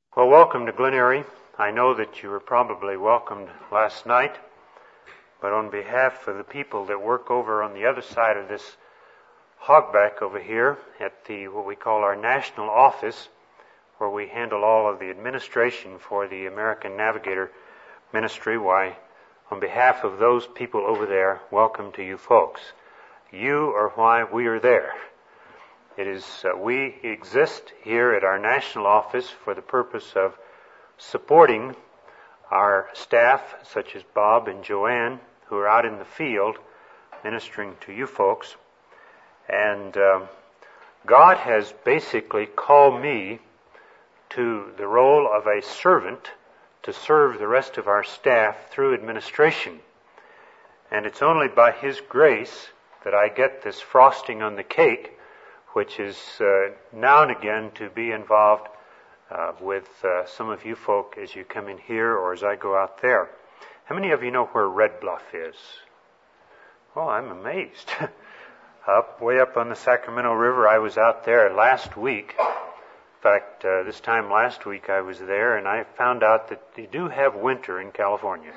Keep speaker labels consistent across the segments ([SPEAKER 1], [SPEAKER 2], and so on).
[SPEAKER 1] Well, welcome to Glen Eyrie. I know that you were probably welcomed last night, but on behalf of the people that work over on the other side of this hogback over here at what we call our national office, where we handle all of the administration for the American Navigator Ministry, why, on behalf of those people over there, welcome to you folks. You are why we are there. It is, we exist here at our national office for the purpose of supporting our staff, such as Bob and Joanne, who are out in the field ministering to you folks. And God has basically called me to the role of a servant to serve the rest of our staff through administration. And it's only by His grace that I get this frosting on the cake, which is now and again to be involved with some of you folk as you come in here or as I go out there. How many of you know where Red Bluff is? Oh, I'm amazed. Way up on the Sacramento River. I was out there last week. In fact, this time last week I was there, and I found out that they do have winter in California.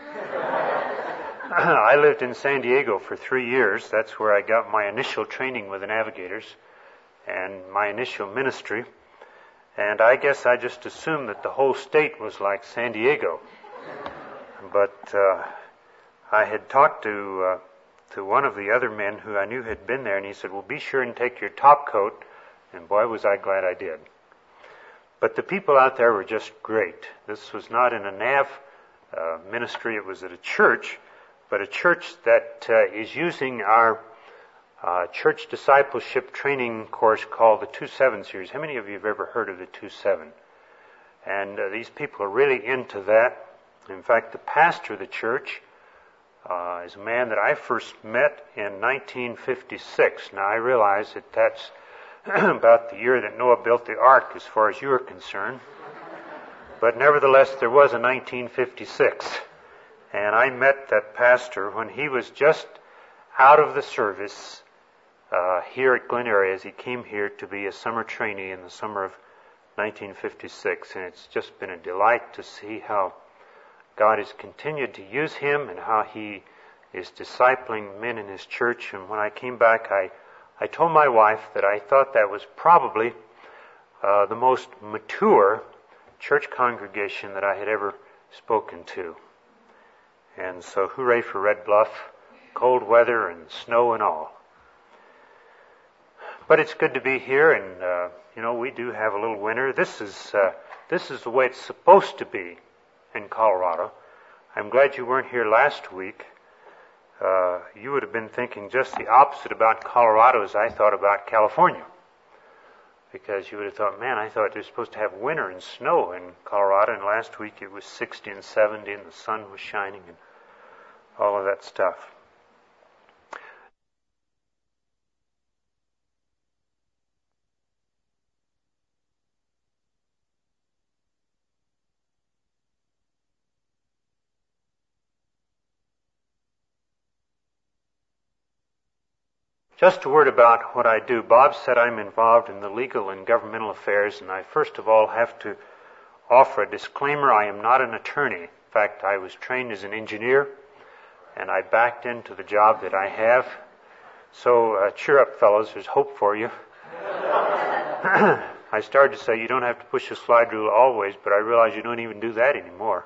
[SPEAKER 1] I lived in San Diego for 3 years. That's where I got my initial training with the Navigators and my initial ministry. And I guess I just assumed that the whole state was like San Diego. But I had talked to one of the other men who I knew had been there, and he said, well, be sure and take your top coat. And boy, was I glad I did. But the people out there were just great. This was not in a NAV ministry. It was at a church, but a church that is using our church discipleship training course called the 2-7 series. How many of you have ever heard of the 2-7? And these people are really into that. In fact, the pastor of the church is a man that I first met in 1956. Now, I realize that that's about the year that Noah built the ark as far as you are concerned. But nevertheless, there was a 1956. And I met that pastor when he was just out of the service here at Glen Eyrie as he came here to be a summer trainee in the summer of 1956. And it's just been a delight to see how God has continued to use him and how he is discipling men in his church. And when I came back, I told my wife that I thought that was probably the most mature church congregation that I had ever spoken to. And so hooray for Red Bluff, cold weather and snow and all. But it's good to be here, and we do have a little winter. This is the way it's supposed to be in Colorado. I'm glad you weren't here last week. You would have been thinking just the opposite about Colorado as I thought about California. Because you would have thought, man, I thought you're supposed to have winter and snow in Colorado, and last week it was 60 and 70 and the sun was shining and all of that stuff. Just a word about what I do. Bob said I'm involved in the legal and governmental affairs, and I first of all have to offer a disclaimer. I am not an attorney. In fact, I was trained as an engineer, and I backed into the job that I have. So cheer up, fellows. There's hope for you. I started to say you don't have to push the slide rule always, but I realize you don't even do that anymore.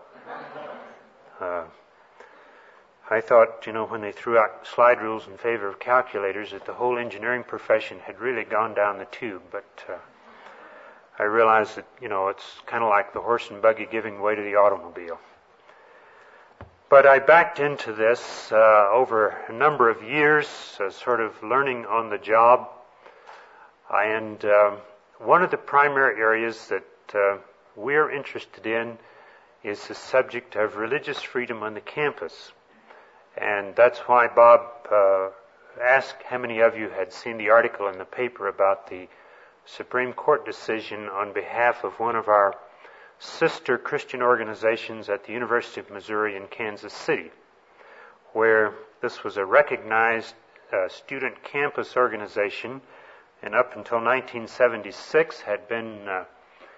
[SPEAKER 1] I thought, when they threw out slide rules in favor of calculators, that the whole engineering profession had really gone down the tube. But I realized that, it's kind of like the horse and buggy giving way to the automobile. But I backed into this over a number of years, sort of learning on the job. And one of the primary areas that we're interested in is the subject of religious freedom on the campus. And that's why Bob asked how many of you had seen the article in the paper about the Supreme Court decision on behalf of one of our sister Christian organizations at the University of Missouri in Kansas City, where this was a recognized student campus organization, and up until 1976 had been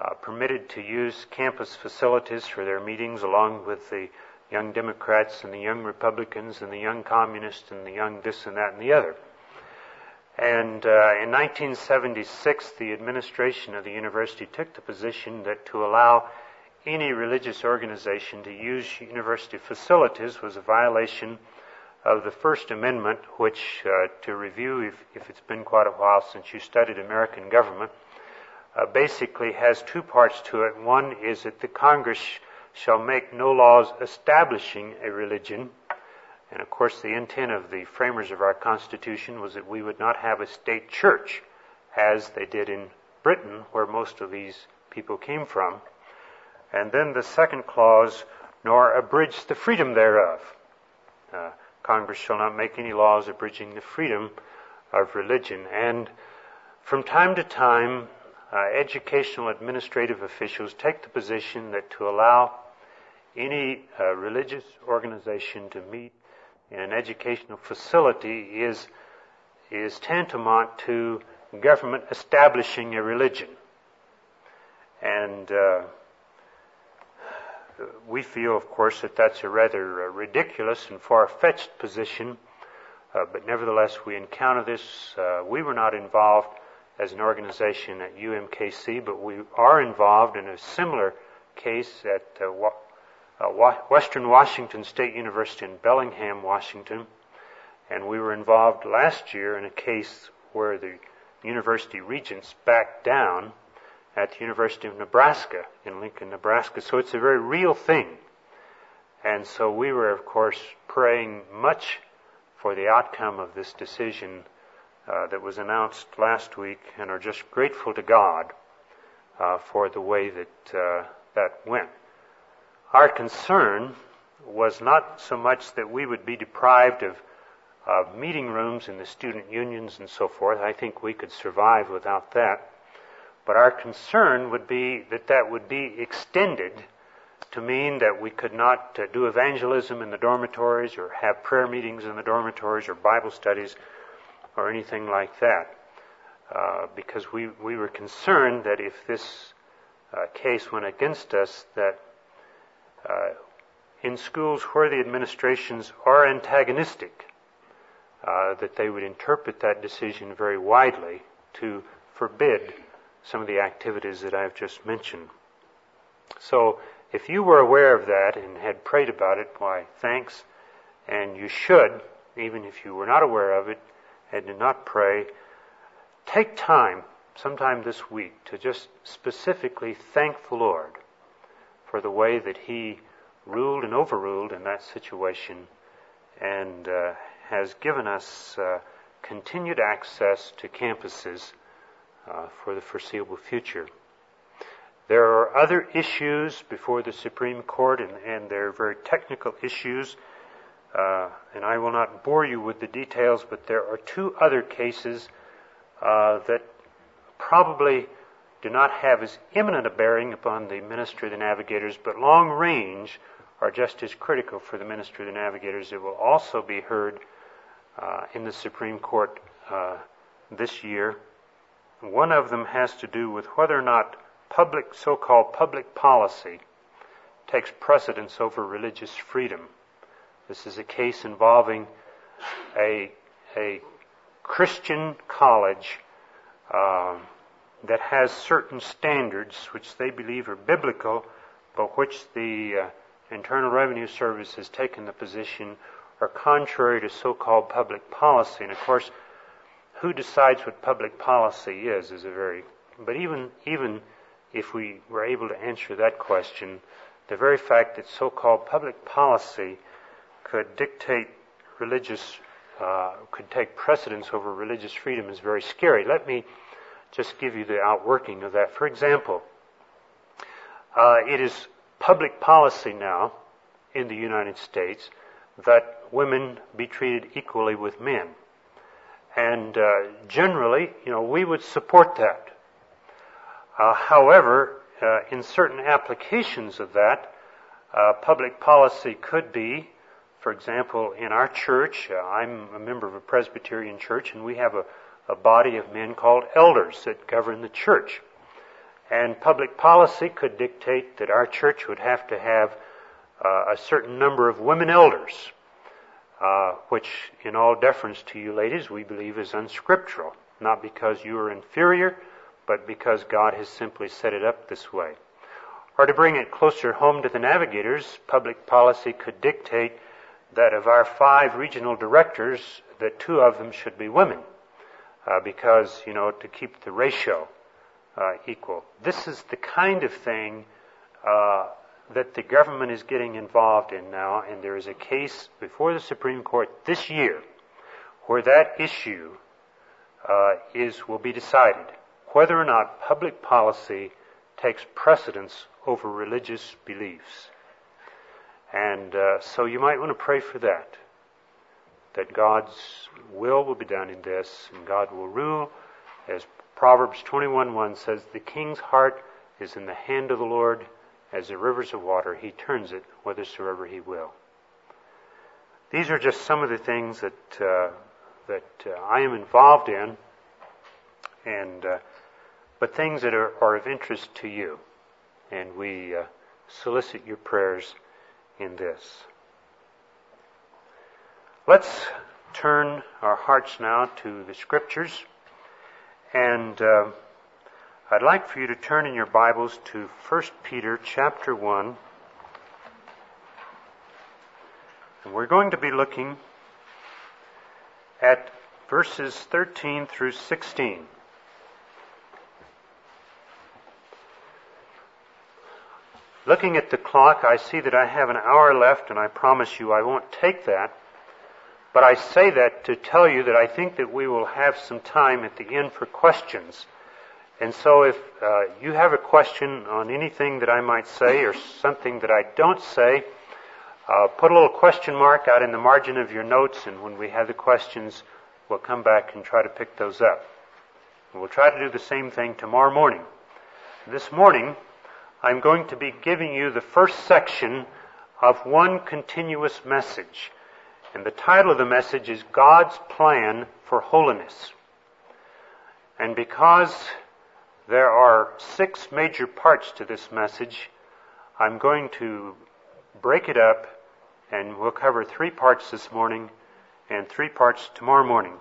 [SPEAKER 1] permitted to use campus facilities for their meetings, along with the young Democrats and the young Republicans and the young Communists and the young this and that and the other. And in 1976, the administration of the university took the position that to allow any religious organization to use university facilities was a violation of the First Amendment, which, to review, if it's been quite a while since you studied American government, basically has two parts to it. One is that the Congress shall make no laws establishing a religion. And of course, the intent of the framers of our Constitution was that we would not have a state church, as they did in Britain, where most of these people came from. And then the second clause, nor abridge the freedom thereof. Congress shall not make any laws abridging the freedom of religion. And from time to time, educational administrative officials take the position that to allow any religious organization to meet in an educational facility is tantamount to government establishing a religion. And we feel, of course, that that's a rather ridiculous and far-fetched position, but nevertheless we encounter this. We were not involved as an organization at UMKC, but we are involved in a similar case at Western Washington State University in Bellingham, Washington, and we were involved last year in a case where the university regents backed down at the University of Nebraska in Lincoln, Nebraska. So it's a very real thing. And so we were, of course, praying much for the outcome of this decision that was announced last week, and are just grateful to God for the way that that went. Our concern was not so much that we would be deprived of meeting rooms in the student unions and so forth. I think we could survive without that. But our concern would be that that would be extended to mean that we could not do evangelism in the dormitories or have prayer meetings in the dormitories or Bible studies or anything like that. Because we were concerned that if this case went against us, that in schools where the administrations are antagonistic, that they would interpret that decision very widely to forbid some of the activities that I've just mentioned. So if you were aware of that and had prayed about it, why, thanks. And you should, even if you were not aware of it and did not pray, take time sometime this week to just specifically thank the Lord for the way that He ruled and overruled in that situation, and has given us continued access to campuses for the foreseeable future. There are other issues before the Supreme Court, and they're very technical issues, and I will not bore you with the details, but there are two other cases that probably do not have as imminent a bearing upon the ministry of the navigators, but long range are just as critical for the ministry of the navigators. It will also be heard in the Supreme Court this year. One of them has to do with whether or not so-called public policy takes precedence over religious freedom. This is a case involving a Christian college that has certain standards which they believe are biblical, but which the Internal Revenue Service has taken the position are contrary to so-called public policy. And of course, who decides what public policy is a very... But even if we were able to answer that question, the very fact that so-called public policy could dictate could take precedence over religious freedom is very scary. Let me just give you the outworking of that. For example, it is public policy now in the United States that women be treated equally with men. And generally, we would support that. However, in certain applications of that, public policy could be, for example, in our church, I'm a member of a Presbyterian church, and we have a body of men called elders that govern the church. And public policy could dictate that our church would have to have a certain number of women elders, which, in all deference to you ladies, we believe is unscriptural. Not because you are inferior, but because God has simply set it up this way. Or to bring it closer home to the navigators, public policy could dictate that of our 5 regional directors, that 2 of them should be women, because, to keep the ratio equal. This is the kind of thing that the government is getting involved in now, and there is a case before the Supreme Court this year where that issue will be decided, whether or not public policy takes precedence over religious beliefs. And so you might want to pray for that God's will be done in this, and God will rule. As Proverbs 21:1 says, the king's heart is in the hand of the Lord, as the rivers of water. He turns it whithersoever he will. These are just some of the things that I am involved in, but things that are of interest to you. And we solicit your prayers in this. Let's turn our hearts now to the Scriptures. And I'd like for you to turn in your Bibles to 1 Peter chapter 1. And we're going to be looking at verses 13 through 16. Looking at the clock, I see that I have an hour left, and I promise you I won't take that. But I say that to tell you that I think that we will have some time at the end for questions. And so if you have a question on anything that I might say or something that I don't say, put a little question mark out in the margin of your notes, and when we have the questions, we'll come back and try to pick those up. And we'll try to do the same thing tomorrow morning. This morning, I'm going to be giving you the first section of one continuous message. And the title of the message is God's Plan for Holiness. And because there are 6 major parts to this message, I'm going to break it up, and we'll cover 3 parts this morning and 3 parts tomorrow morning.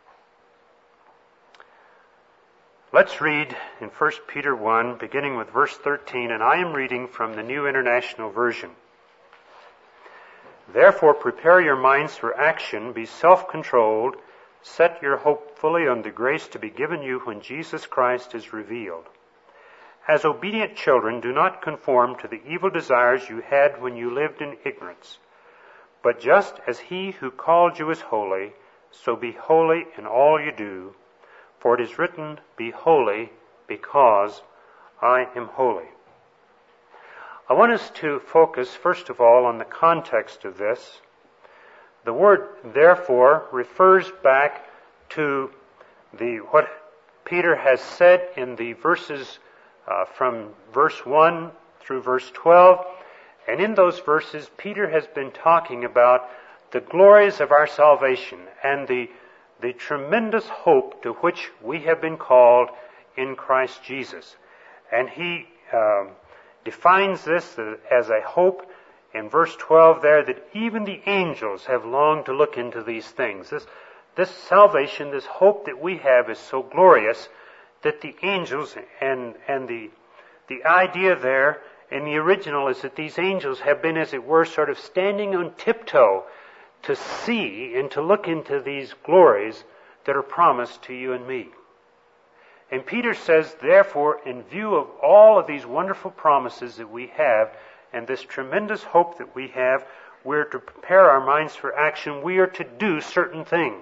[SPEAKER 1] Let's read in 1 Peter 1, beginning with verse 13, and I am reading from the New International Version. Therefore, prepare your minds for action, be self-controlled, set your hope fully on the grace to be given you when Jesus Christ is revealed. As obedient children, do not conform to the evil desires you had when you lived in ignorance. But just as He who called you is holy, so be holy in all you do. For it is written, be holy, because I am holy. I want us to focus, first of all, on the context of this. The word, therefore, refers back to what Peter has said in the verses from verse 1 through verse 12. And in those verses, Peter has been talking about the glories of our salvation and the tremendous hope to which we have been called in Christ Jesus. And he defines this as a hope in verse 12 there, that even the angels have longed to look into these things. This salvation, this hope that we have is so glorious that the angels, and the idea there in the original is that these angels have been, as it were, sort of standing on tiptoe to see and to look into these glories that are promised to you and me. And Peter says, therefore, in view of all of these wonderful promises that we have and this tremendous hope that we have, we're to prepare our minds for action. We are to do certain things.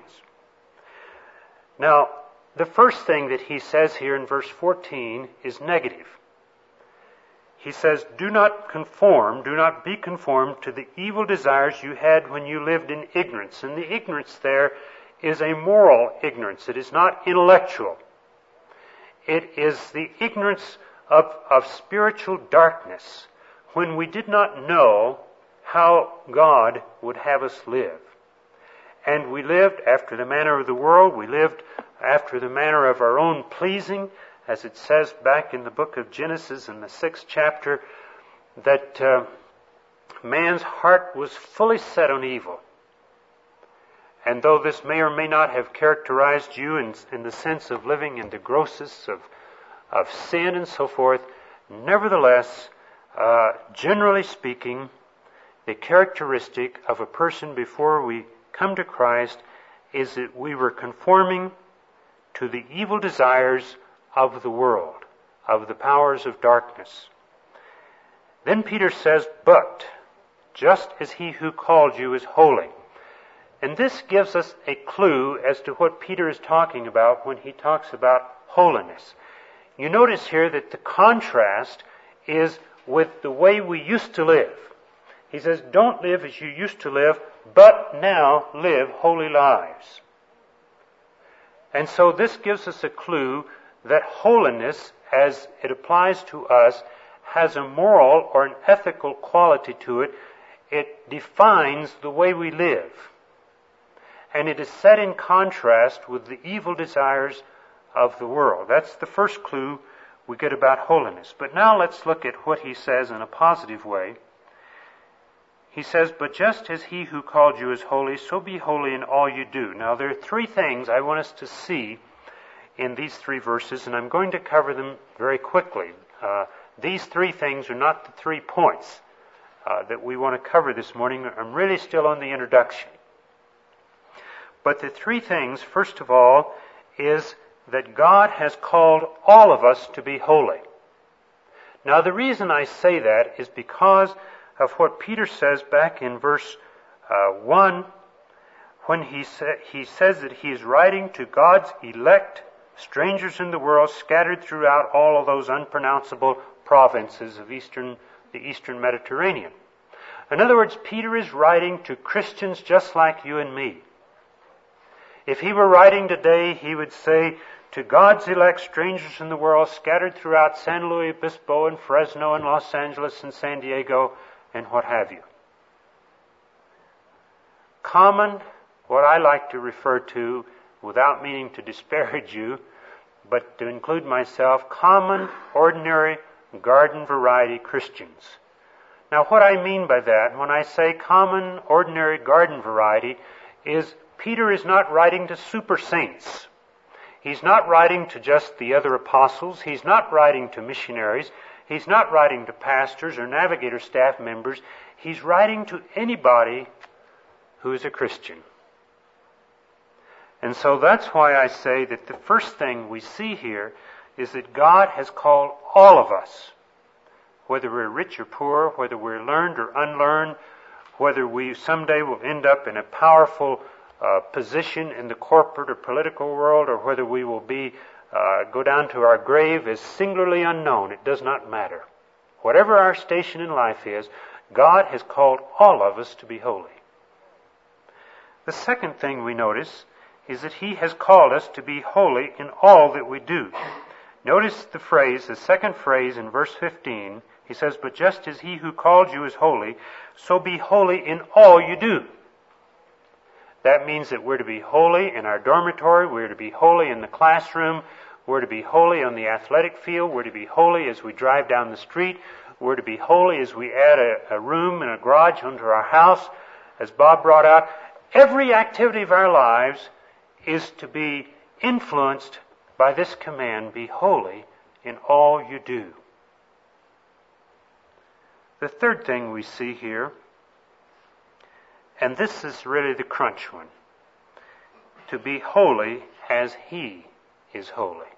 [SPEAKER 1] Now, the first thing that he says here in verse 14 is negative. He says, do not be conformed to the evil desires you had when you lived in ignorance. And the ignorance there is a moral ignorance. It is not intellectual. It is the ignorance of spiritual darkness, when we did not know how God would have us live. And we lived after the manner of the world. We lived after the manner of our own pleasing. as it says back in the book of Genesis in the 6th chapter, that man's heart was fully set on evil. And though this may or may not have characterized you in the sense of living in the grossest of sin and so forth, nevertheless, generally speaking, the characteristic of a person before we come to Christ is that we were conforming to the evil desires of the world, of the powers of darkness. Then Peter says, but just as he who called you is holy. And this gives us a clue as to what Peter is talking about when he talks about holiness. You notice here that the contrast is with the way we used to live. He says, don't live as you used to live, but now live holy lives. And so this gives us a clue that holiness, as it applies to us, has a moral or an ethical quality to it. It defines the way we live. And it is set in contrast with the evil desires of the world. That's the first clue we get about holiness. But now let's look at what he says in a positive way. He says, but just as he who called you is holy, so be holy in all you do. Now there are three things I want us to see in these three verses, and I'm going to cover them very quickly. These three things are not the 3 points that we want to cover this morning. I'm really still on the introduction. But the three things, first of all, is that God has called all of us to be holy. Now the reason I say that is because of what Peter says back in verse 1, when he says that he is writing to God's elect, strangers in the world, scattered throughout all of those unpronounceable provinces of the Eastern Mediterranean. In other words, Peter is writing to Christians just like you and me. If he were writing today, he would say, to God's elect, strangers in the world, scattered throughout San Luis Obispo and Fresno and Los Angeles and San Diego and what have you. Common, what I like to refer to, without meaning to disparage you, but to include myself, common, ordinary, garden variety Christians. Now what I mean by that, when I say common, ordinary, garden variety, is Peter is not writing to super saints. He's not writing to just the other apostles. He's not writing to missionaries. He's not writing to pastors or navigator staff members. He's writing to anybody who is a Christian. And so that's why I say that the first thing we see here is that God has called all of us, whether we're rich or poor, whether we're learned or unlearned, whether we someday will end up in a powerful position in the corporate or political world, or whether we will go down to our grave as singularly unknown. It does not matter. Whatever our station in life is, God has called all of us to be holy. The second thing we notice is that He has called us to be holy in all that we do. Notice the second phrase in verse 15. He says, but just as He who called you is holy, so be holy in all you do. That means that we're to be holy in our dormitory, we're to be holy in the classroom, we're to be holy on the athletic field, we're to be holy as we drive down the street, we're to be holy as we add a room and a garage onto our house. As Bob brought out, every activity of our lives is to be influenced by this command, be holy in all you do. The third thing we see here, and this is really the crunch one, to be holy as He is holy.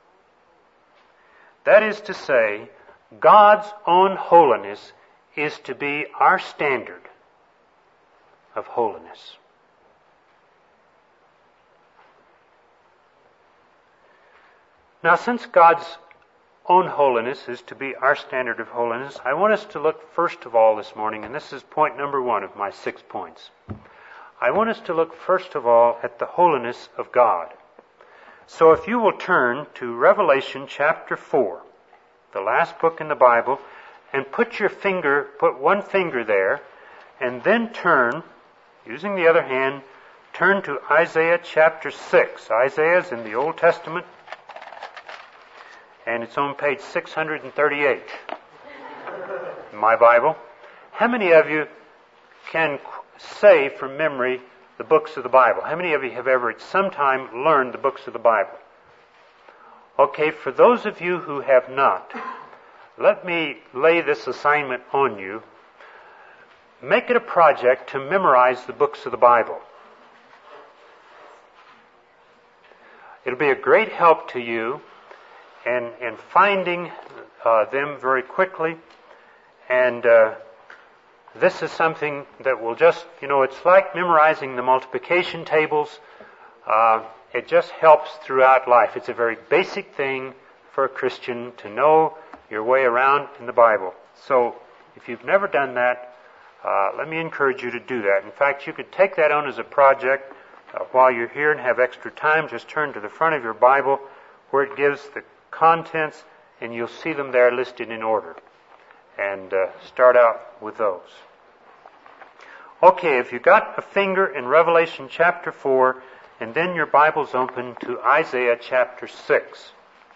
[SPEAKER 1] That is to say, God's own holiness is to be our standard of holiness. Now, since God's own holiness is to be our standard of holiness, I want us to look first of all this morning, and this is point number 1 of my 6 points. I want us to look first of all at the holiness of God. So if you will turn to Revelation chapter 4, the last book in the Bible, and put one finger there, and then turn, using the other hand, turn to Isaiah chapter 6. Isaiah is in the Old Testament. and it's on page 638 in my Bible. How many of you can say from memory the books of the Bible? How many of you have ever at some time learned the books of the Bible? Okay, for those of you who have not, let me lay this assignment on you. Make it a project to memorize the books of the Bible. It'll be a great help to you in finding them very quickly. And this is something that will just, it's like memorizing the multiplication tables. It just helps throughout life. It's a very basic thing for a Christian to know your way around in the Bible. So if you've never done that, let me encourage you to do that. In fact, you could take that on as a project while you're here and have extra time. Just turn to the front of your Bible where it gives the contents, and you'll see them there listed in order. And start out with those. Okay, if you've got a finger in Revelation chapter 4, and then your Bible's open to Isaiah chapter 6.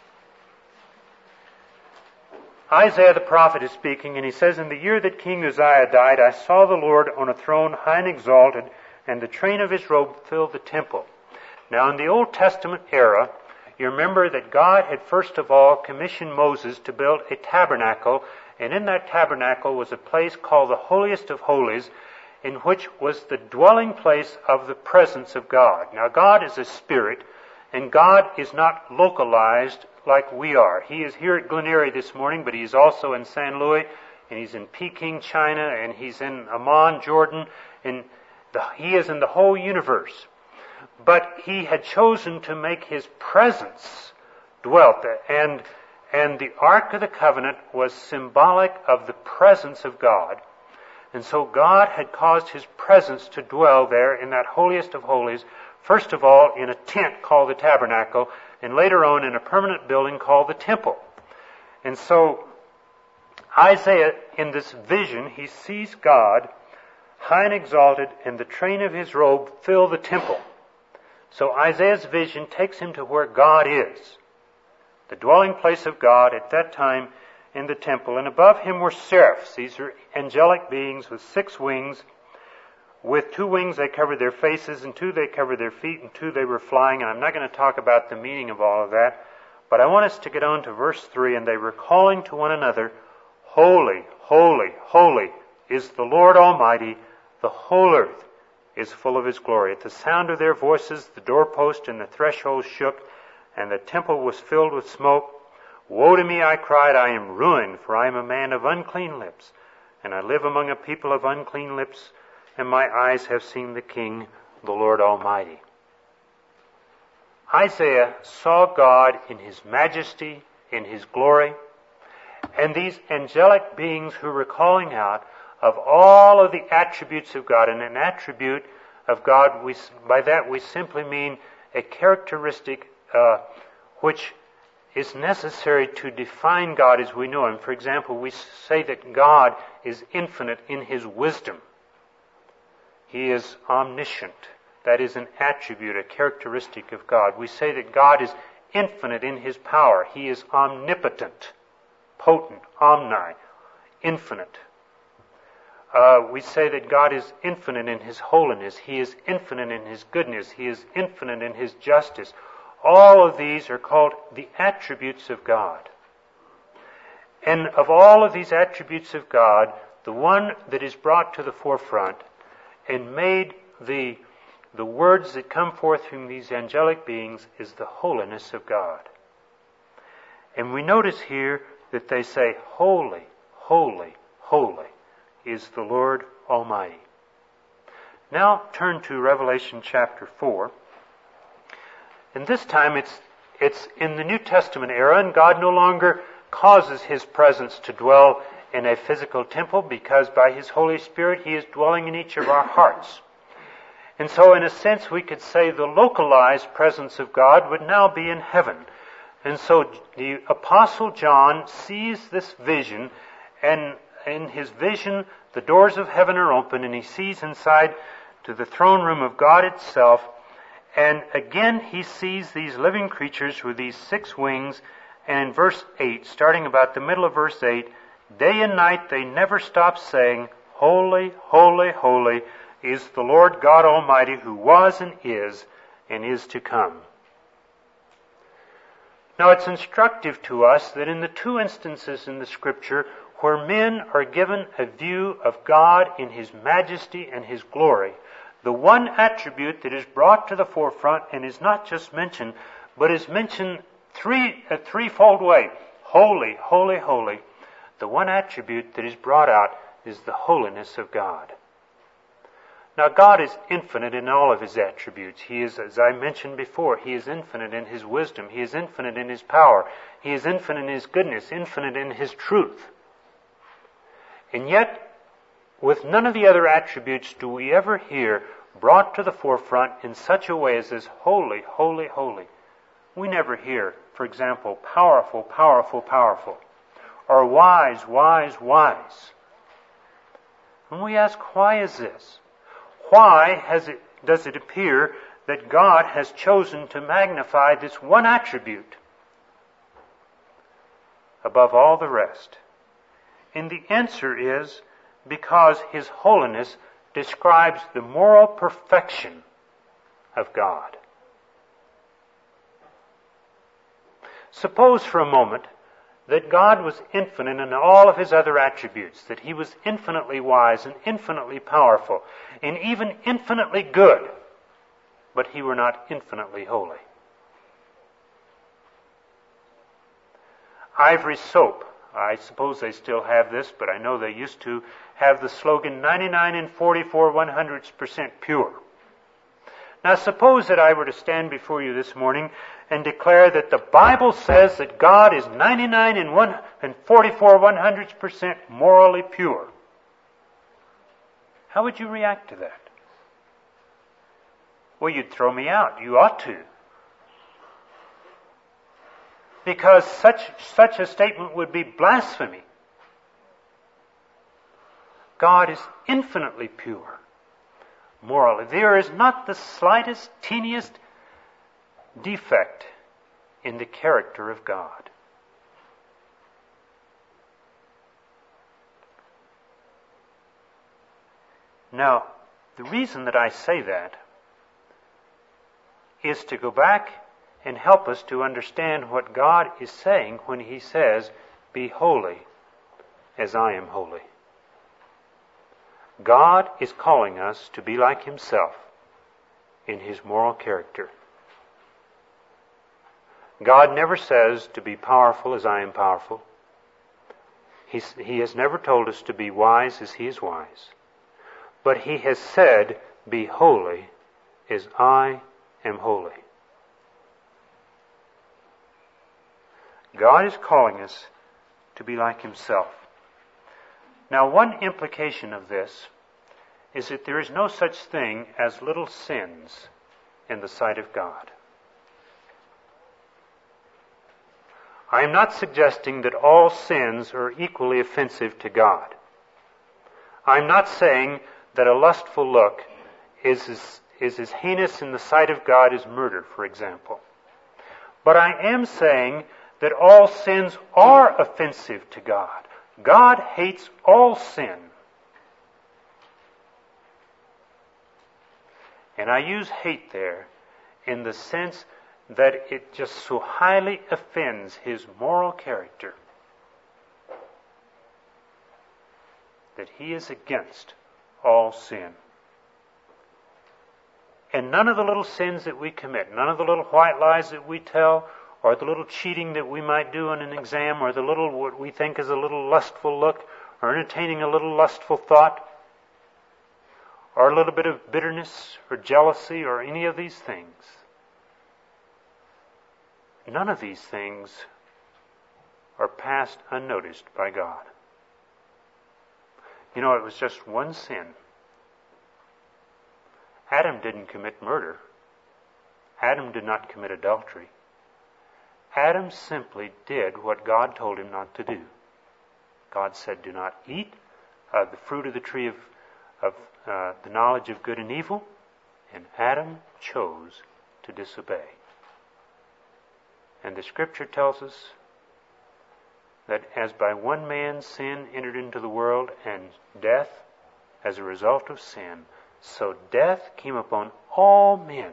[SPEAKER 1] Isaiah the prophet is speaking, and he says, "In the year that King Uzziah died, I saw the Lord on a throne high and exalted, and the train of his robe filled the temple." Now, in the Old Testament era, you remember that God had first of all commissioned Moses to build a tabernacle, and in that tabernacle was a place called the Holiest of Holies, in which was the dwelling place of the presence of God. Now, God is a spirit, and God is not localized like we are. He is here at Glen Eyrie this morning, but he's also in San Luis, and he's in Peking, China, and he's in Amman, Jordan, and he is in the whole universe. But he had chosen to make his presence dwelt there, and the Ark of the Covenant was symbolic of the presence of God. And so God had caused his presence to dwell there in that holiest of holies, first of all in a tent called the tabernacle, and later on in a permanent building called the temple. And so Isaiah, in this vision, he sees God high and exalted, and the train of his robe fill the temple. So Isaiah's vision takes him to where God is, the dwelling place of God at that time in the temple. And above him were seraphs. These are angelic beings with 6 wings. With 2 wings they covered their faces, and 2 they covered their feet, and 2 they were flying. And I'm not going to talk about the meaning of all of that, but I want us to get on to verse 3. "And they were calling to one another, 'Holy, holy, holy is the Lord Almighty. The whole earth is full of his glory.' At the sound of their voices, the doorpost and the threshold shook, and the temple was filled with smoke. 'Woe to me,' I cried, 'I am ruined, for I am a man of unclean lips, and I live among a people of unclean lips, and my eyes have seen the King, the Lord Almighty.'" Isaiah saw God in his majesty, in his glory, and these angelic beings who were calling out of all of the attributes of God. And an attribute of God, by that we simply mean a characteristic which is necessary to define God as we know him. For example, we say that God is infinite in his wisdom. He is omniscient. That is an attribute, a characteristic of God. We say that God is infinite in his power. He is omnipotent, potent, omni, infinite. We say that God is infinite in his holiness. He is infinite in his goodness. He is infinite in his justice. All of these are called the attributes of God. And of all of these attributes of God, the one that is brought to the forefront and made the words that come forth from these angelic beings is the holiness of God. And we notice here that they say, "Holy, holy, holy is the Lord Almighty." Now turn to Revelation chapter 4. And this time it's in the New Testament era, and God no longer causes his presence to dwell in a physical temple, because by his Holy Spirit he is dwelling in each of our hearts. And so in a sense we could say the localized presence of God would now be in heaven. And so the Apostle John sees this vision, and in his vision the doors of heaven are open, and he sees inside to the throne room of God itself. And again he sees these living creatures with these 6 wings, And in verse 8, starting about the middle of verse 8, day and night they never stop saying, Holy, holy, holy is the Lord God Almighty, who was and is to come. Now it's instructive to us that in the two instances in the Scripture where men are given a view of God in His majesty and His glory, the one attribute that is brought to the forefront and is not just mentioned, but is mentioned a threefold way. Holy, holy, holy. The one attribute that is brought out is the holiness of God. Now God is infinite in all of His attributes. He is, as I mentioned before, He is infinite in His wisdom. He is infinite in His power. He is infinite in His goodness, infinite in His truth. And yet, with none of the other attributes do we ever hear brought to the forefront in such a way as this holy, holy, holy. We never hear, for example, powerful, powerful, powerful, or wise, wise, wise. And we ask, why is this? Why does it appear that God has chosen to magnify this one attribute above all the rest? And the answer is because His holiness describes the moral perfection of God. Suppose for a moment that God was infinite in all of His other attributes, that He was infinitely wise and infinitely powerful and even infinitely good, but He were not infinitely holy. Ivory soap, I suppose they still have this, but I know they used to have the slogan 99 and 44/100% pure. Now suppose that I were to stand before you this morning and declare that the Bible says that God is 99 and 44/100% morally pure. How would you react to that? Well, you'd throw me out. You ought to. Because such a statement would be blasphemy. God is infinitely pure morally. There is not the slightest, teeniest defect in the character of God. Now, the reason that I say that is to go back and help us to understand what God is saying when He says, "Be holy as I am holy." God is calling us to be like Himself in His moral character. God never says to be powerful as I am powerful. He has never told us to be wise as He is wise. But He has said, "Be holy as I am holy." God is calling us to be like Himself. Now, one implication of this is that there is no such thing as little sins in the sight of God. I am not suggesting that all sins are equally offensive to God. I'm not saying that a lustful look is as heinous in the sight of God as murder, for example. But I am saying that all sins are offensive to God. God hates all sin. And I use hate there in the sense that it just so highly offends His moral character that He is against all sin. And none of the little sins that we commit, none of the little white lies that we tell, or the little cheating that we might do on an exam, or the little what we think is a little lustful look, or entertaining a little lustful thought, or a little bit of bitterness or jealousy or any of these things. None of these things are passed unnoticed by God. You know, it was just one sin. Adam didn't commit murder. Adam did not commit adultery. Adam simply did what God told him not to do. God said, "Do not eat of the fruit of the tree of the knowledge of good and evil," and Adam chose to disobey. And the Scripture tells us that as by one man sin entered into the world, and death as a result of sin, so death came upon all men,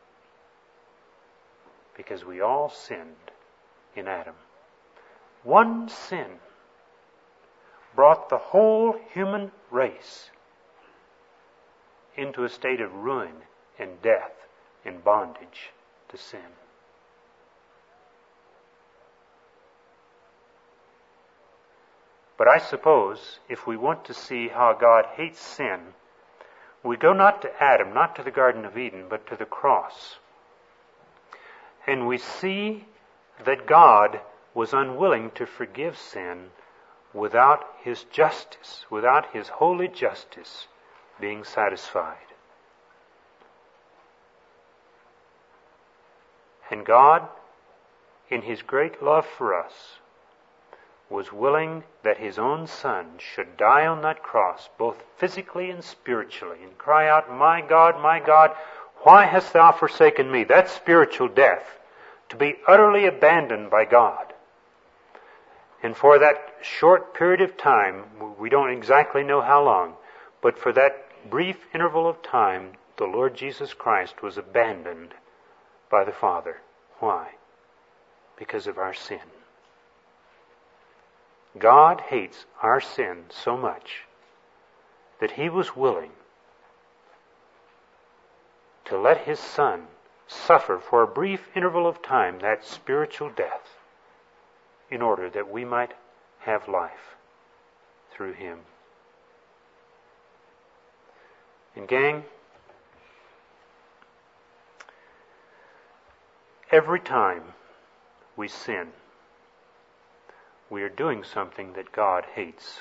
[SPEAKER 1] because we all sinned in Adam. One sin brought the whole human race into a state of ruin and death and bondage to sin. But I suppose if we want to see how God hates sin, we go not to Adam, not to the Garden of Eden, but to the cross. And we see that God was unwilling to forgive sin without His justice, without His holy justice being satisfied. And God, in His great love for us, was willing that His own Son should die on that cross, both physically and spiritually, and cry out, my God, why hast thou forsaken me?" That's spiritual death, to be utterly abandoned by God. And for that short period of time, we don't exactly know how long, but for that brief interval of time, the Lord Jesus Christ was abandoned by the Father. Why? Because of our sin. God hates our sin so much that He was willing to let His Son suffer for a brief interval of time that spiritual death in order that we might have life through Him. And gang, every time we sin, we are doing something that God hates.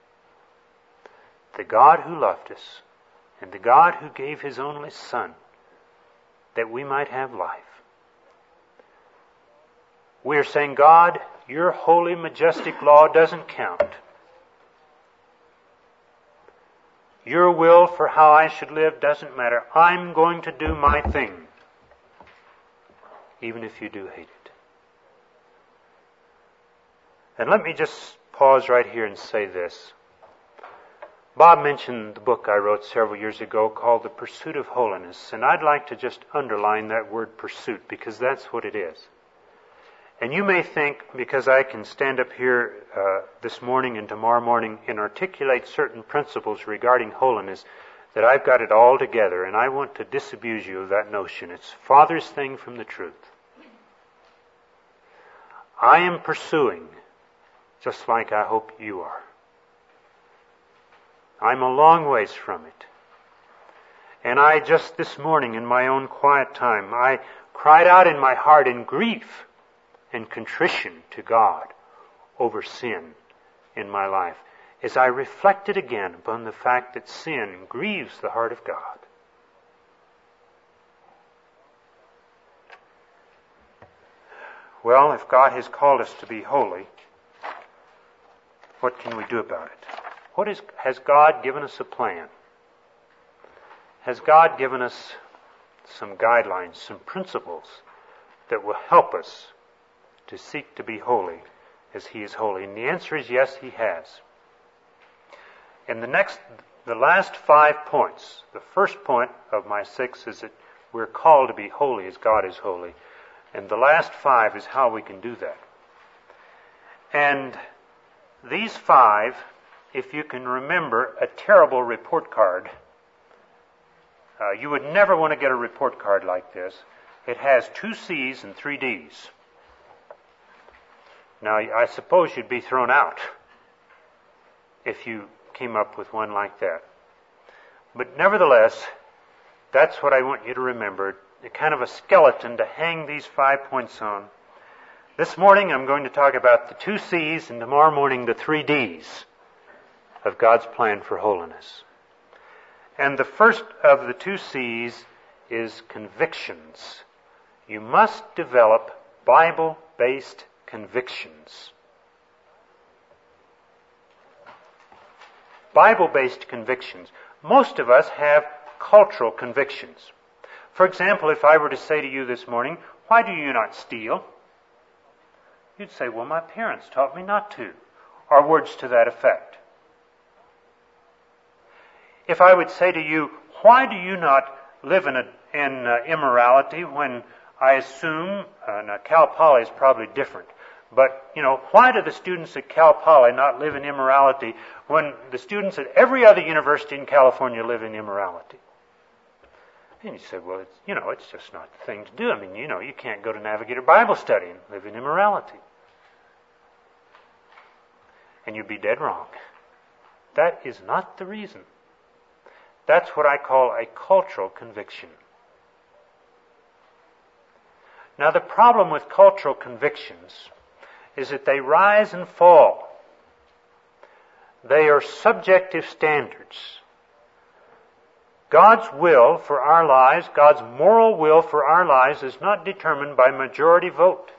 [SPEAKER 1] The God who loved us, and the God who gave His only Son, that we might have life. We are saying, God, your holy, majestic law doesn't count. Your will for how I should live doesn't matter. I'm going to do my thing, even if you do hate it. And let me just pause right here and say this. Bob mentioned the book I wrote several years ago called The Pursuit of Holiness, and I'd like to just underline that word pursuit, because that's what it is. And you may think, because I can stand up here this morning and tomorrow morning and articulate certain principles regarding holiness, that I've got it all together, and I want to disabuse you of that notion. It's farthest thing from the truth. I am pursuing, just like I hope you are. I'm a long ways from it. And I just this morning in my own quiet time, I cried out in my heart in grief and contrition to God over sin in my life, as I reflected again upon the fact that sin grieves the heart of God. Well, if God has called us to be holy, what can we do about it? Has God given us a plan? Has God given us some guidelines, some principles that will help us to seek to be holy as He is holy? And the answer is yes, He has. And the last 5 points, the first point of my 6 is that we're called to be holy as God is holy. And the last 5 is how we can do that. And these 5, if you can remember a terrible report card, you would never want to get a report card like this. It has 2 C's and 3 D's. Now, I suppose you'd be thrown out if you came up with one like that. But nevertheless, that's what I want you to remember, a kind of a skeleton to hang these 5 points on. This morning I'm going to talk about the 2 C's, and tomorrow morning the 3 D's of God's plan for holiness. And the first of the 2 C's is convictions. You must develop Bible-based convictions. Bible-based convictions. Most of us have cultural convictions. For example, if I were to say to you this morning, why do you not steal? You'd say, well, my parents taught me not to, or words to that effect. If I would say to you, why do you not live in immorality when I assume, now Cal Poly is probably different, but, why do the students at Cal Poly not live in immorality when the students at every other university in California live in immorality? And you say, well, it's just not the thing to do. I mean, you can't go to Navigator Bible Study and live in immorality. And you'd be dead wrong. That is not the reason. That's what I call a cultural conviction. Now, the problem with cultural convictions is that they rise and fall. They are subjective standards. God's will for our lives, God's moral will for our lives, is not determined by majority vote.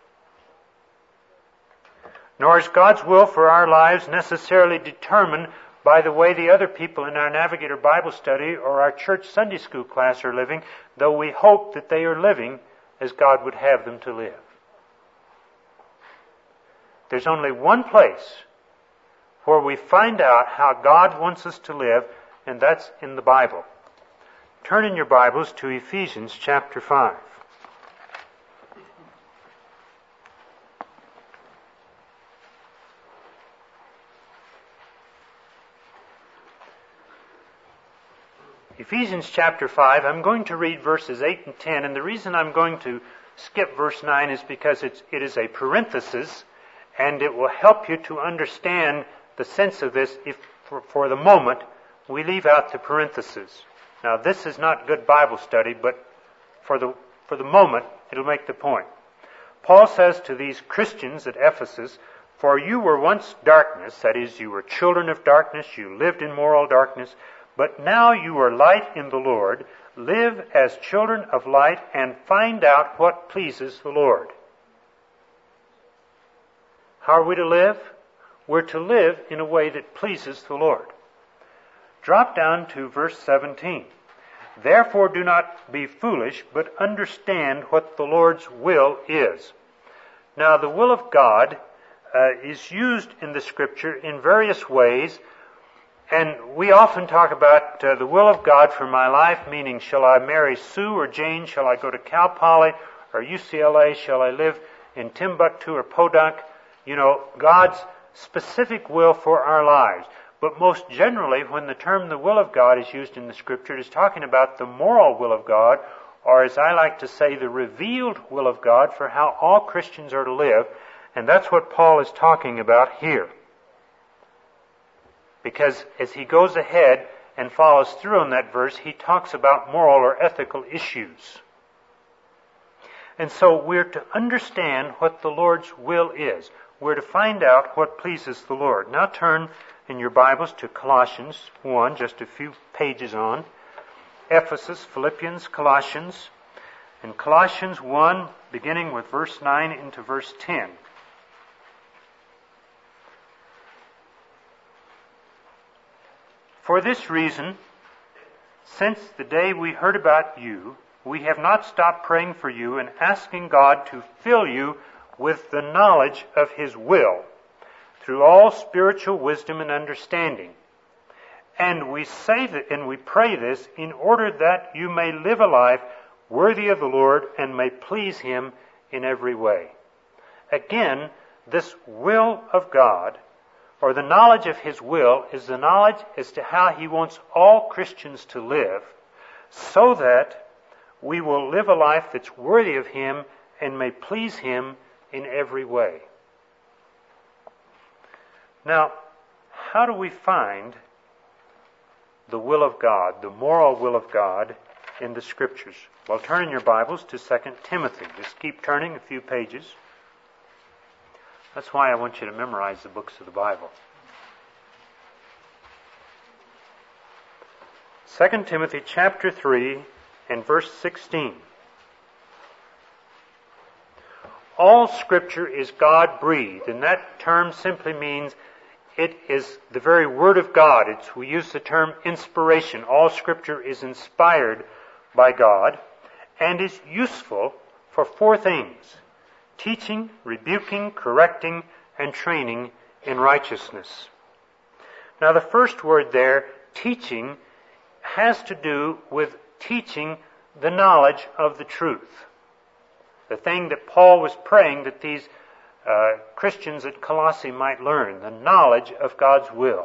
[SPEAKER 1] Nor is God's will for our lives necessarily determined by the way the other people in our Navigator Bible Study or our church Sunday school class are living, though we hope that they are living as God would have them to live. There's only one place where we find out how God wants us to live, and that's in the Bible. Turn in your Bibles to Ephesians chapter 5. Ephesians chapter 5, I'm going to read verses 8 and 10, and the reason I'm going to skip verse 9 is because it is a parenthesis, and it will help you to understand the sense of this if, for the moment, we leave out the parentheses. Now, this is not good Bible study, but for the moment, it'll make the point. Paul says to these Christians at Ephesus, "For you were once darkness," that is, you were children of darkness, you lived in moral darkness, "but now you are light in the Lord. Live as children of light and find out what pleases the Lord." How are we to live? We're to live in a way that pleases the Lord. Drop down to verse 17. "Therefore do not be foolish, but understand what the Lord's will is." Now, the will of God is used in the Scripture in various ways, and we often talk about the will of God for my life, meaning shall I marry Sue or Jane, shall I go to Cal Poly or UCLA, shall I live in Timbuktu or Podunk, God's specific will for our lives. But most generally, when the term the will of God is used in the Scripture, it is talking about the moral will of God, or as I like to say, the revealed will of God for how all Christians are to live, and that's what Paul is talking about here. Because as he goes ahead and follows through on that verse, he talks about moral or ethical issues. And so we're to understand what the Lord's will is. We're to find out what pleases the Lord. Now turn in your Bibles to Colossians 1, just a few pages on. Ephesus, Philippians, Colossians. And Colossians 1, beginning with verse 9 into verse 10. "For this reason, since the day we heard about you, we have not stopped praying for you and asking God to fill you with the knowledge of His will, through all spiritual wisdom and understanding. And we say that, and we pray this in order that you may live a life worthy of the Lord and may please Him in every way." Again, this will of God, or the knowledge of His will, is the knowledge as to how He wants all Christians to live, so that we will live a life that's worthy of Him and may please Him in every way. Now, how do we find the will of God, the moral will of God, in the Scriptures? Well, turn in your Bibles to 2 Timothy. Just keep turning a few pages. That's why I want you to memorize the books of the Bible. 2 Timothy chapter 3 and verse 16. All Scripture is God-breathed, and that term simply means it is the very Word of God. We use the term inspiration. All Scripture is inspired by God and is useful for four things: teaching, rebuking, correcting, and training in righteousness. Now the first word there, teaching, has to do with teaching the knowledge of the truth. The thing that Paul was praying that these Christians at Colossae might learn, the knowledge of God's will.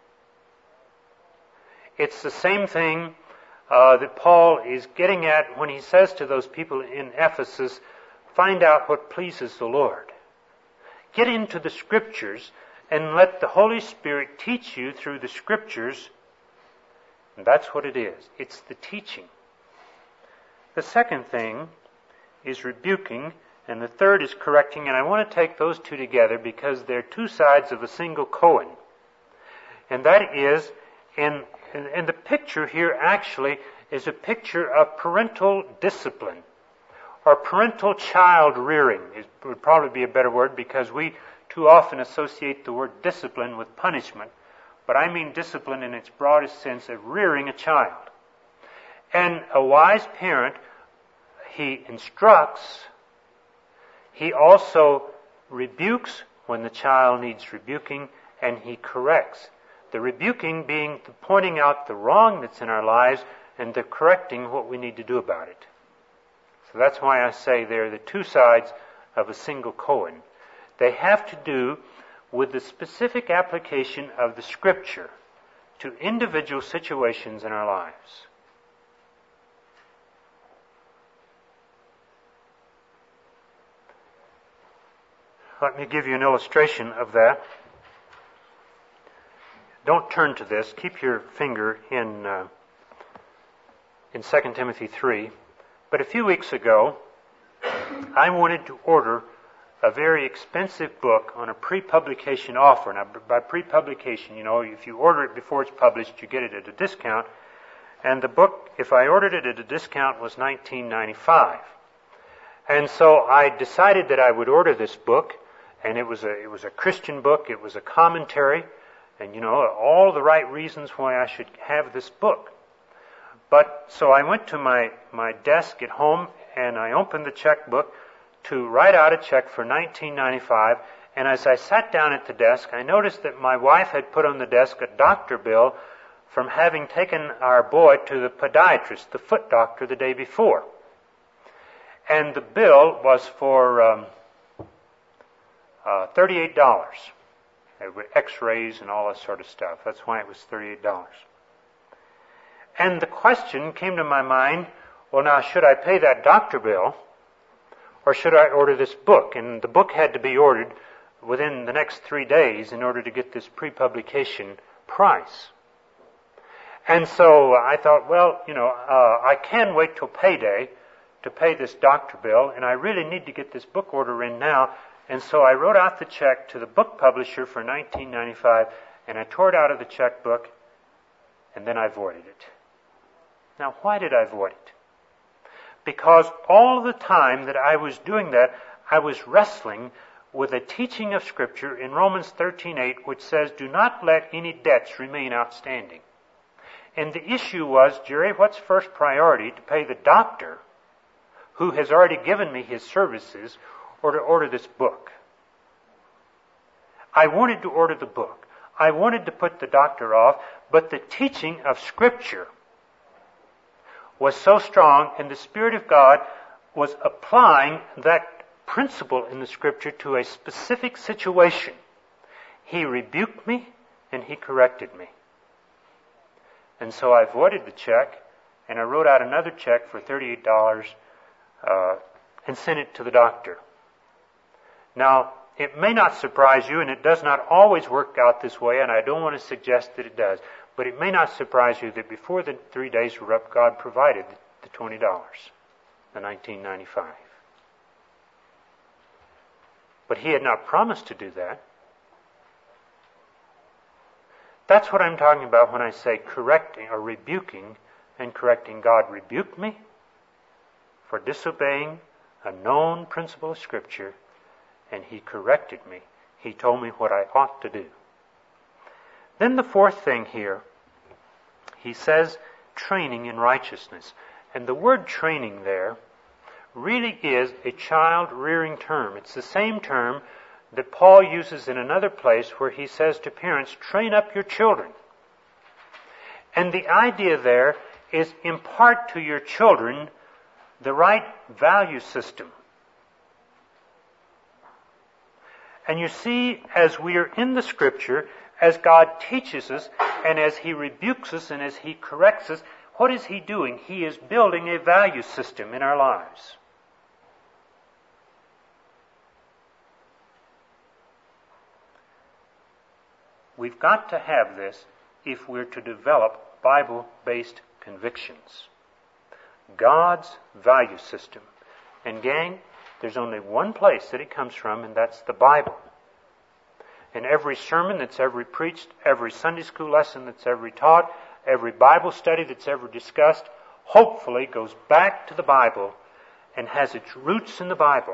[SPEAKER 1] It's the same thing that Paul is getting at when he says to those people in Ephesus, find out what pleases the Lord. Get into the Scriptures and let the Holy Spirit teach you through the Scriptures. And that's what it is. It's the teaching. The second thing is rebuking, and the third is correcting, and I want to take those two together because they're two sides of a single coin. And that is, and the picture here actually is a picture of parental discipline, or parental child rearing would probably be a better word, because we too often associate the word discipline with punishment. But I mean discipline in its broadest sense of rearing a child. And a wise parent, he instructs, he also rebukes when the child needs rebuking, and he corrects. The rebuking being the pointing out the wrong that's in our lives, and the correcting what we need to do about it. So that's why I say they're the two sides of a single coin. They have to do with the specific application of the Scripture to individual situations in our lives. Let me give you an illustration of that. Don't turn to this. Keep your finger in 2 Timothy 3. But a few weeks ago, I wanted to order a very expensive book on a pre-publication offer. Now, by pre-publication, if you order it before it's published, you get it at a discount. And the book, if I ordered it at a discount, was $19.95. And so I decided that I would order this book, and it was a Christian book. It was a commentary, and all the right reasons why I should have this book. But so I went to my desk at home, and I opened the checkbook to write out a check for $19.95. And as I sat down at the desk, I noticed that my wife had put on the desk a doctor bill from having taken our boy to the podiatrist, the foot doctor, the day before. And the bill was for $38. There were x-rays and all that sort of stuff. That's why it was $38. And the question came to my mind, well, now, should I pay that doctor bill, or should I order this book? And the book had to be ordered within the next 3 days in order to get this pre-publication price. And so I thought, well, I can wait till payday to pay this doctor bill, and I really need to get this book order in now. And so I wrote out the check to the book publisher for $19.95, and I tore it out of the checkbook, and then I voided it. Now, why did I void it? Because all the time that I was doing that, I was wrestling with a teaching of Scripture in Romans 13:8, which says, do not let any debts remain outstanding. And the issue was, Jerry, what's first priority, to pay the doctor who has already given me his services, or to order this book? I wanted to order the book. I wanted to put the doctor off, but the teaching of Scripture was so strong, and the Spirit of God was applying that principle in the Scripture to a specific situation. He rebuked me, and He corrected me. And so I voided the check, and I wrote out another check for $38 and sent it to the doctor. Now, it may not surprise you, and it does not always work out this way, and I don't want to suggest that it does, but it may not surprise you that before the 3 days were up, God provided the $20, the $19.95. But He had not promised to do that. That's what I'm talking about when I say correcting or rebuking and correcting. God rebuked me for disobeying a known principle of Scripture, and He corrected me. He told me what I ought to do. Then the fourth thing here, He says training in righteousness. And the word training there really is a child-rearing term. It's the same term that Paul uses in another place where he says to parents, train up your children. And the idea there is impart to your children the right value system. And you see, as we are in the Scripture, as God teaches us, and as He rebukes us, and as He corrects us, what is He doing? He is building a value system in our lives. We've got to have this if we're to develop Bible-based convictions. God's value system. And gang, there's only one place that it comes from, and that's the Bible. And every sermon that's ever preached, every Sunday school lesson that's ever taught, every Bible study that's ever discussed, hopefully goes back to the Bible and has its roots in the Bible.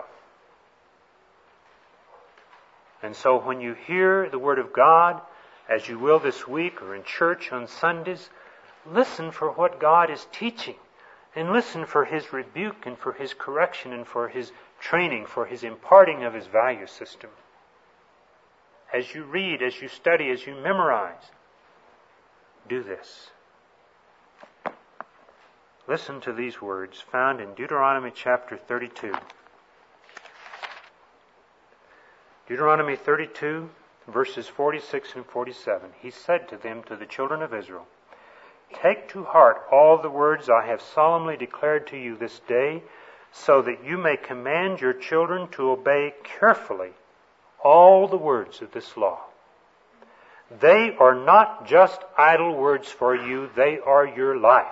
[SPEAKER 1] And so when you hear the Word of God, as you will this week or in church on Sundays, listen for what God is teaching. And listen for His rebuke and for His correction and for His training, for His imparting of His value system. As you read, as you study, as you memorize, do this. Listen to these words found in Deuteronomy chapter 32. Deuteronomy 32, verses 46 and 47. He said to them, to the children of Israel, take to heart all the words I have solemnly declared to you this day, so that you may command your children to obey carefully all the words of this law. They are not just idle words for you, they are your life.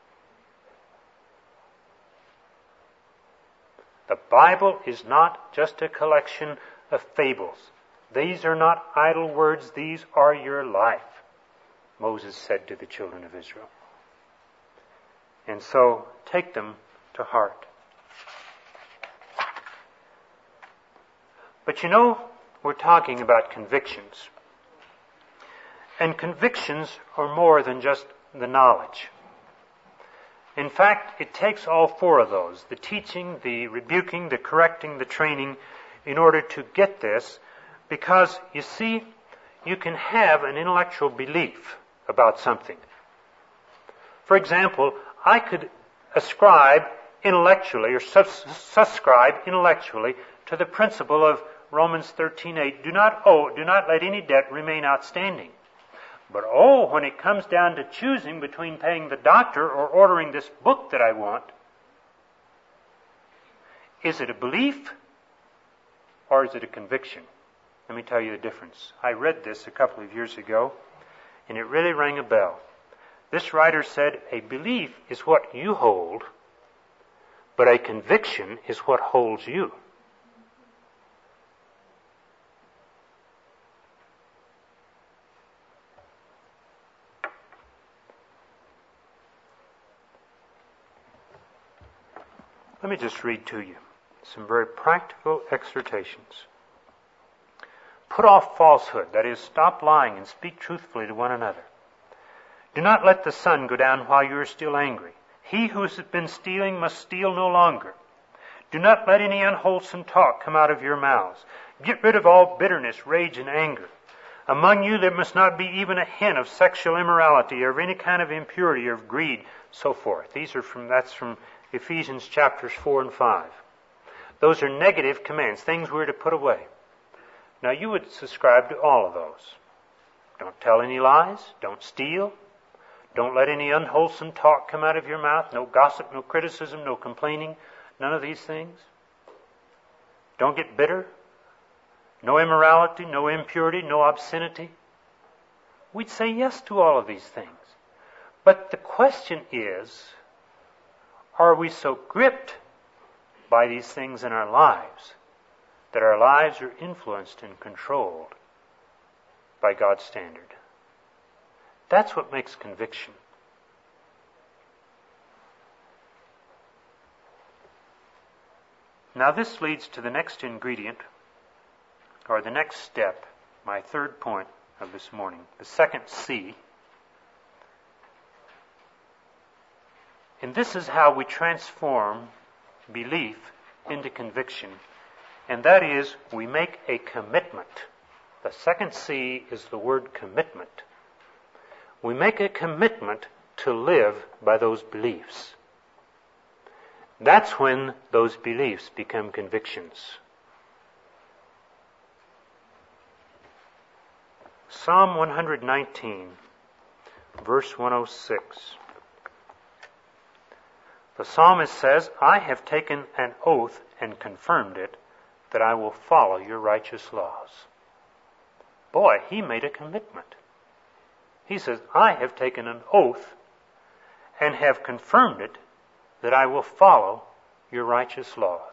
[SPEAKER 1] The Bible is not just a collection of fables. These are not idle words, these are your life, Moses said to the children of Israel. And so, take them to heart. But you know, we're talking about convictions. And convictions are more than just the knowledge. In fact, it takes all four of those, the teaching, the rebuking, the correcting, the training, in order to get this, because, you see, you can have an intellectual belief about something. For example, I could ascribe intellectually or subscribe intellectually to the principle of Romans 13:8, do not let any debt remain outstanding. But when it comes down to choosing between paying the doctor or ordering this book that I want, is it a belief or is it a conviction? Let me tell you the difference. I read this a couple of years ago, and it really rang a bell. This writer said, a belief is what you hold, but a conviction is what holds you. Let me just read to you some very practical exhortations. Put off falsehood, that is, stop lying and speak truthfully to one another. Do not let the sun go down while you are still angry. He who has been stealing must steal no longer. Do not let any unwholesome talk come out of your mouths. Get rid of all bitterness, rage, and anger. Among you there must not be even a hint of sexual immorality or of any kind of impurity or of greed, so forth. That's from Ephesians chapters 4 and 5. Those are negative commands, things we're to put away. Now you would subscribe to all of those. Don't tell any lies. Don't steal. Don't let any unwholesome talk come out of your mouth. No gossip, no criticism, no complaining. None of these things. Don't get bitter. No immorality, no impurity, no obscenity. We'd say yes to all of these things. But the question is, are we so gripped by these things in our lives that our lives are influenced and controlled by God's standard? That's what makes conviction. Now this leads to the next ingredient, or the next step, my third point of this morning, the second C. And this is how we transform belief into conviction, and that is we make a commitment. The second C is the word commitment. We make a commitment to live by those beliefs. That's when those beliefs become convictions. Psalm 119, verse 106. The psalmist says, I have taken an oath and confirmed it, that I will follow your righteous laws. Boy, he made a commitment. He says, I have taken an oath and have confirmed it, that I will follow your righteous laws.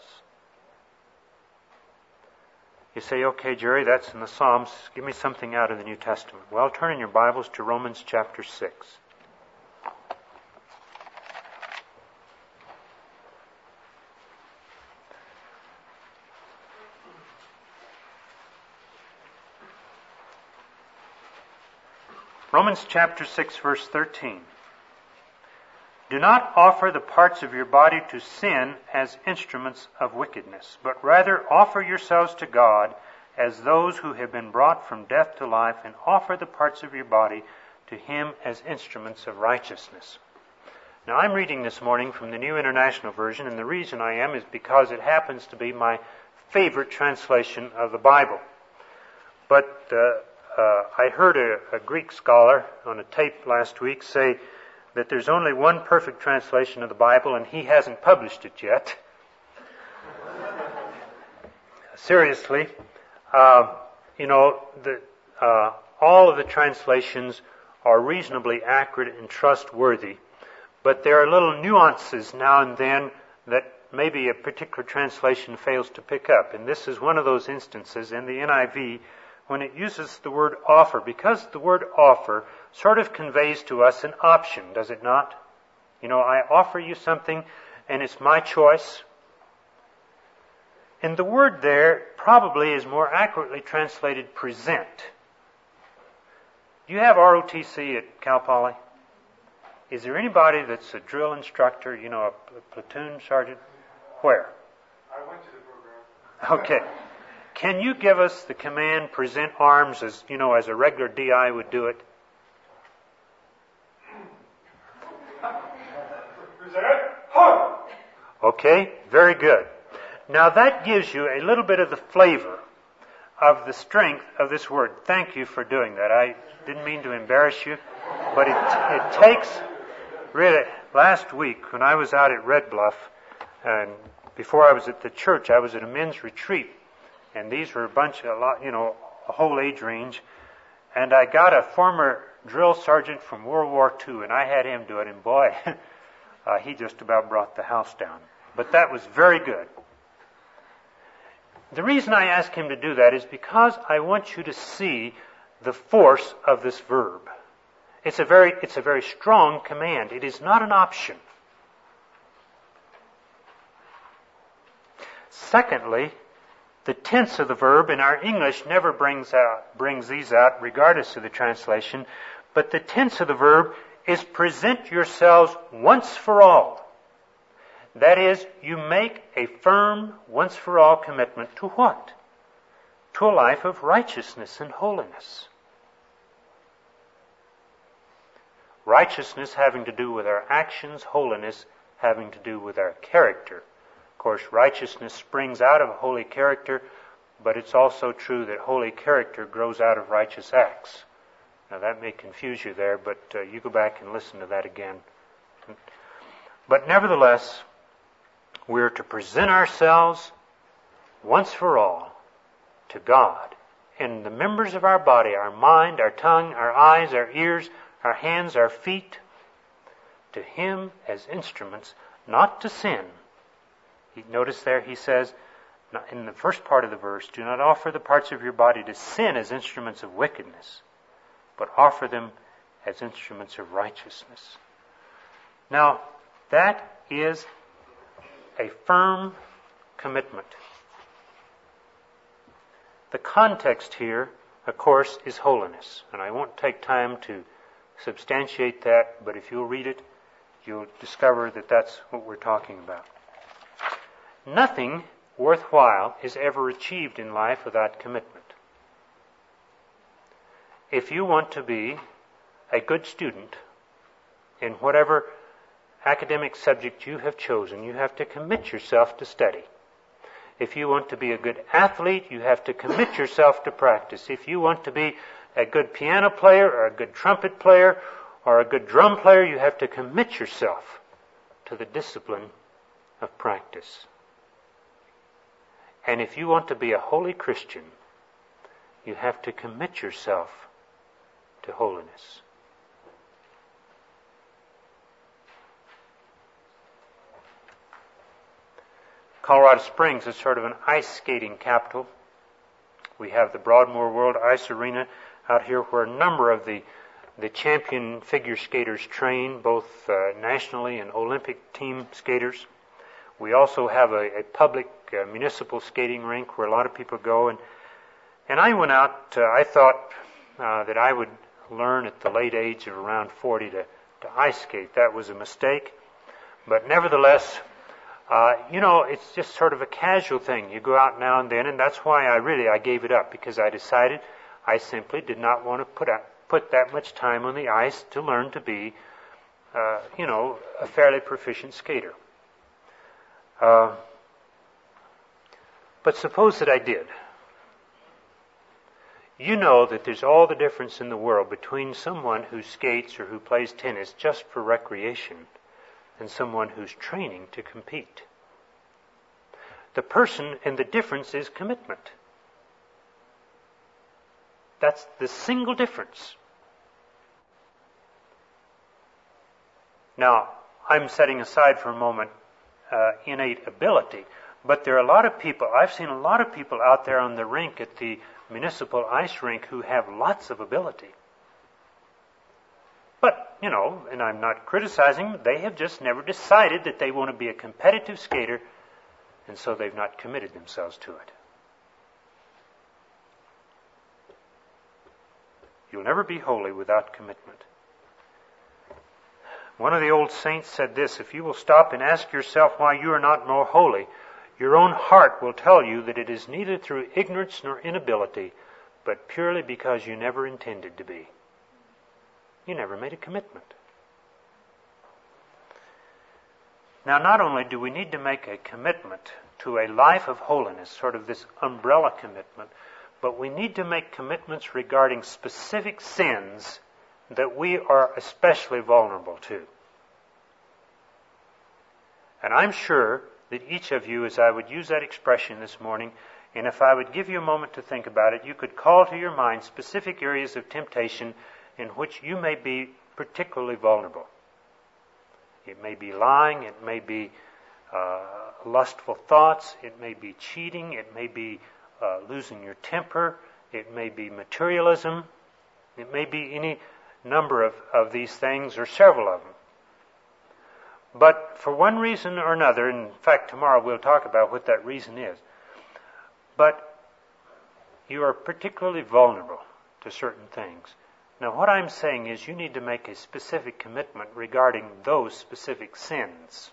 [SPEAKER 1] You say, okay, Jerry, that's in the Psalms. Give me something out of the New Testament. Well, turn in your Bibles to Romans chapter 6. Romans chapter 6, verse 13. Do not offer the parts of your body to sin as instruments of wickedness, but rather offer yourselves to God as those who have been brought from death to life, and offer the parts of your body to Him as instruments of righteousness. Now, I'm reading this morning from the New International Version, and the reason I am is because it happens to be my favorite translation of the Bible. But I heard a Greek scholar on a tape last week say that there's only one perfect translation of the Bible, and he hasn't published it yet. Seriously, all of the translations are reasonably accurate and trustworthy, but there are little nuances now and then that maybe a particular translation fails to pick up. And this is one of those instances in the NIV when it uses the word offer, because the word offer sort of conveys to us an option, does it not? I offer you something and it's my choice. And the word there probably is more accurately translated present. Do you have ROTC at Cal Poly? Is there anybody that's a drill instructor, a platoon sergeant? Where?
[SPEAKER 2] I went to the program.
[SPEAKER 1] Okay. Can you give us the command, present arms, as a regular DI would do it?
[SPEAKER 2] Present, hug!
[SPEAKER 1] Okay, very good. Now that gives you a little bit of the flavor of the strength of this word. Thank you for doing that. I didn't mean to embarrass you, but it takes, really, last week when I was out at Red Bluff, and before I was at the church, I was at a men's retreat. And these were a whole age range. And I got a former drill sergeant from World War II, and I had him do it. And boy, he just about brought the house down. But that was very good. The reason I asked him to do that is because I want you to see the force of this verb. It's a very strong command. It is not an option. Secondly, the tense of the verb in our English never brings these out, regardless of the translation. But the tense of the verb is present yourselves once for all. That is, you make a firm, once for all commitment to what? To a life of righteousness and holiness. Righteousness having to do with our actions, holiness having to do with our character. Of course, righteousness springs out of holy character, but it's also true that holy character grows out of righteous acts. Now that may confuse you there, but you go back and listen to that again. But nevertheless, we're to present ourselves once for all to God. And the members of our body, our mind, our tongue, our eyes, our ears, our hands, our feet, to Him as instruments, not to sin. Notice there he says, in the first part of the verse, do not offer the parts of your body to sin as instruments of wickedness, but offer them as instruments of righteousness. Now, that is a firm commitment. The context here, of course, is holiness. And I won't take time to substantiate that, but if you'll read it, you'll discover that that's what we're talking about. Nothing worthwhile is ever achieved in life without commitment. If you want to be a good student in whatever academic subject you have chosen, you have to commit yourself to study. If you want to be a good athlete, you have to commit yourself to practice. If you want to be a good piano player or a good trumpet player or a good drum player, you have to commit yourself to the discipline of practice. And if you want to be a holy Christian, you have to commit yourself to holiness. Colorado Springs is sort of an ice skating capital. We have the Broadmoor World Ice Arena out here where a number of the champion figure skaters train, both nationally and Olympic team skaters. We also have a public municipal skating rink where a lot of people go. And I went out, I thought that I would learn at the late age of around 40 to ice skate. That was a mistake. But nevertheless, it's just sort of a casual thing. You go out now and then, and that's why I gave it up, because I decided I simply did not want to put that much time on the ice to learn to be, a fairly proficient skater. But suppose that I did. You know that there's all the difference in the world between someone who skates or who plays tennis just for recreation and someone who's training to compete. The person and the difference is commitment. That's the single difference. Now, I'm setting aside for a moment innate ability, but there are a lot of people, I've seen a lot of people out there on the rink at the municipal ice rink who have lots of ability. But, and I'm not criticizing, they have just never decided that they want to be a competitive skater, and so they've not committed themselves to it. You'll never be holy without commitment. One of the old saints said this: if you will stop and ask yourself why you are not more holy, your own heart will tell you that it is neither through ignorance nor inability, but purely because you never intended to be. You never made a commitment. Now, not only do we need to make a commitment to a life of holiness, sort of this umbrella commitment, but we need to make commitments regarding specific sins that we are especially vulnerable to. And I'm sure that each of you, as I would use that expression this morning, and if I would give you a moment to think about it, you could call to your mind specific areas of temptation in which you may be particularly vulnerable. It may be lying, it may be lustful thoughts, it may be cheating, it may be losing your temper, it may be materialism, it may be any number of these things, or several of them. But for one reason or another, in fact tomorrow we'll talk about what that reason is, but you are particularly vulnerable to certain things. Now what I'm saying is you need to make a specific commitment regarding those specific sins.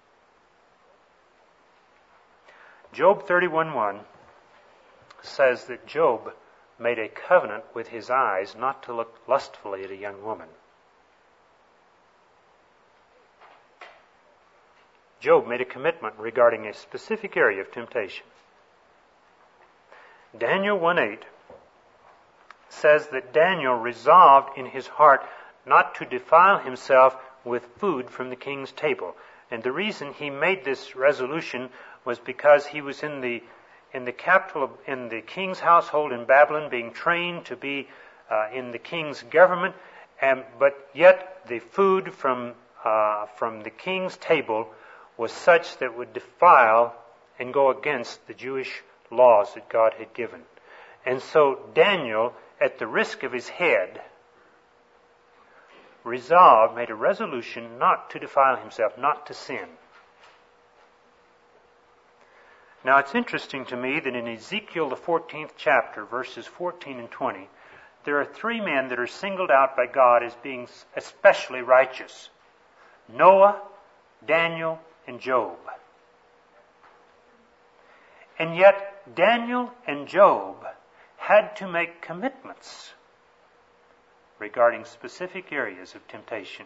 [SPEAKER 1] Job 31:1 says that Job made a covenant with his eyes not to look lustfully at a young woman. Job made a commitment regarding a specific area of temptation. Daniel 1:8 says that Daniel resolved in his heart not to defile himself with food from the king's table. And the reason he made this resolution was because he was in the capital, in the king's household in Babylon, being trained to be in the king's government, but yet the food from the king's table was such that would defile and go against the Jewish laws that God had given. And so Daniel, at the risk of his head, made a resolution not to defile himself, not to sin. Now it's interesting to me that in Ezekiel, the 14th chapter, verses 14 and 20, there are three men that are singled out by God as being especially righteous: Noah, Daniel, and Job. And yet, Daniel and Job had to make commitments regarding specific areas of temptation.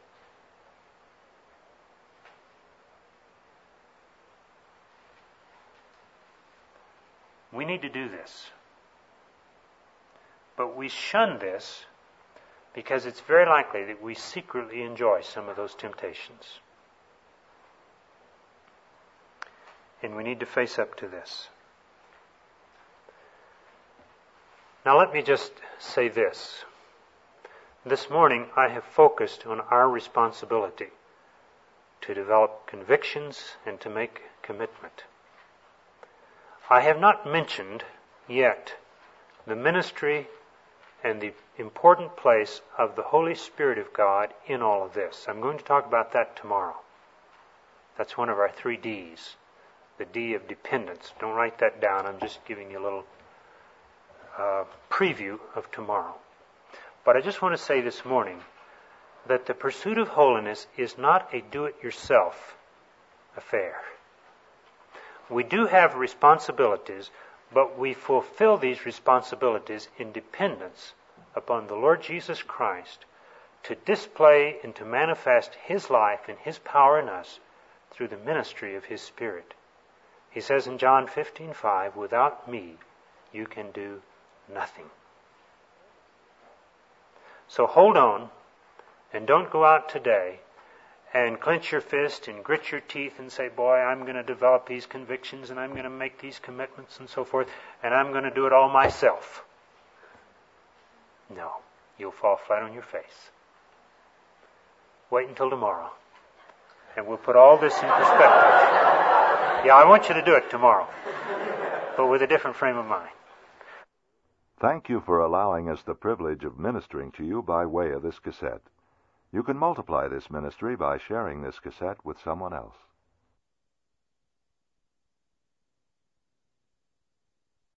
[SPEAKER 1] We need to do this. But we shun this because it's very likely that we secretly enjoy some of those temptations. And we need to face up to this. Now let me just say this. This morning I have focused on our responsibility to develop convictions and to make commitment. I have not mentioned yet the ministry and the important place of the Holy Spirit of God in all of this. I'm going to talk about that tomorrow. That's one of our 3 Ds. The D of dependence. Don't write that down. I'm just giving you a little preview of tomorrow. But I just want to say this morning that the pursuit of holiness is not a do-it-yourself affair. We do have responsibilities, but we fulfill these responsibilities in dependence upon the Lord Jesus Christ to display and to manifest His life and His power in us through the ministry of His Spirit. He says in John 15:5, "Without me, you can do nothing." So hold on, and don't go out today and clench your fist and grit your teeth and say, boy, I'm going to develop these convictions and I'm going to make these commitments and so forth, and I'm going to do it all myself. No, you'll fall flat on your face. Wait until tomorrow, and we'll put all this in perspective. Yeah, I want you to do it tomorrow, but with a different frame of mind.
[SPEAKER 3] Thank you for allowing us the privilege of ministering to you by way of this cassette. You can multiply this ministry by sharing this cassette with someone else.